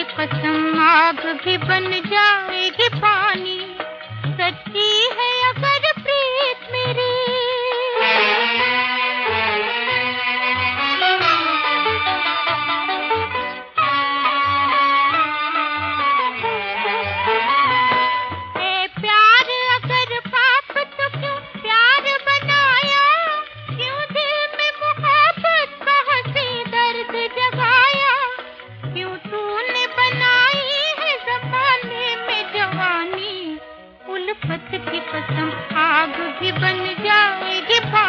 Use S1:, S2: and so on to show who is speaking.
S1: की कसम आग भी बन जाएगी पानी, सच्ची है अगर प्रीत मेरी। ए प्यार अगर पाप तो क्यों प्यार बनाया, क्यों दिल में मोहब्बत का हंसी दर्द जगाया, क्यों तूने बनाई है ज़माने में जवानी, उल्फत की कसम आग भी बन जाएगी।